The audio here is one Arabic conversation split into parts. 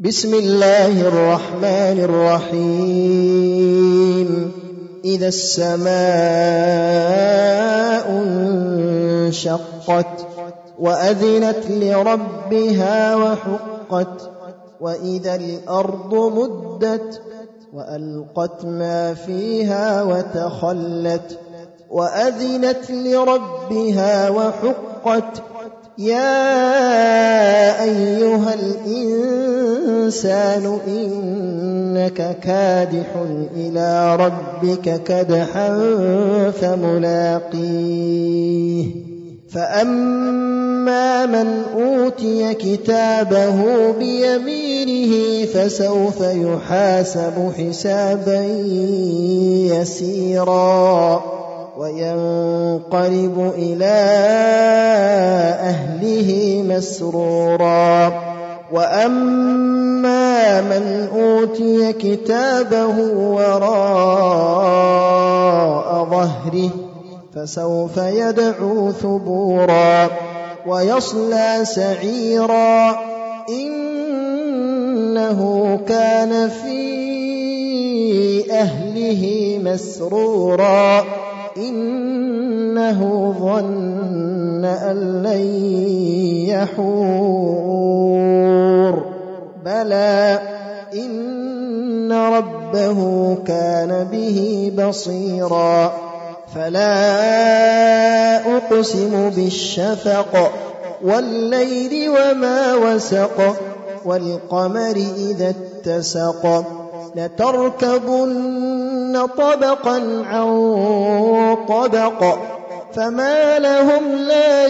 بسم الله الرحمن الرحيم إذا السماء انشقت وأذنت لربها وحقت وإذا الأرض مدت وألقت ما فيها وتخلت وأذنت لربها وحقت يا أيها الإنسان إنك كادح إلى ربك كدحا فملاقيه فأما من أوتي كتابه بيمينه فسوف يحاسب حسابا يسيرا وينقلب إلى أهله مسرورا وأما من أوتي كتابه وراء ظهره فسوف يدعو ثبورا ويصلى سعيرا إنه كان في أهله مسرورا إنه ظن أن لن يحور بلى إن ربه كان به بصيرا فلا أقسم بالشفق والليل وما وسق والقمر إذا اتسق لتركبن طبقا عن طبق فما لهم لا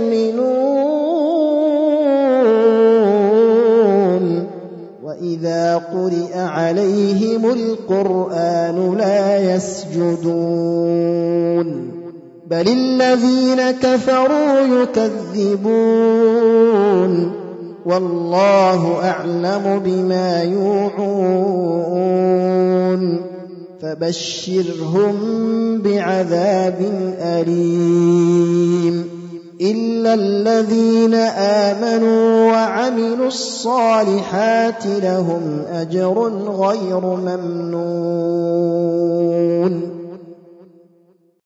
يؤمنون وإذا قرئ عليهم القرآن لا يسجدون بل الذين كفروا يكذبون والله أعلم بما يوعون فبشرهم بعذاب أليم إلا الذين آمنوا وعملوا الصالحات لهم أجر غير ممنون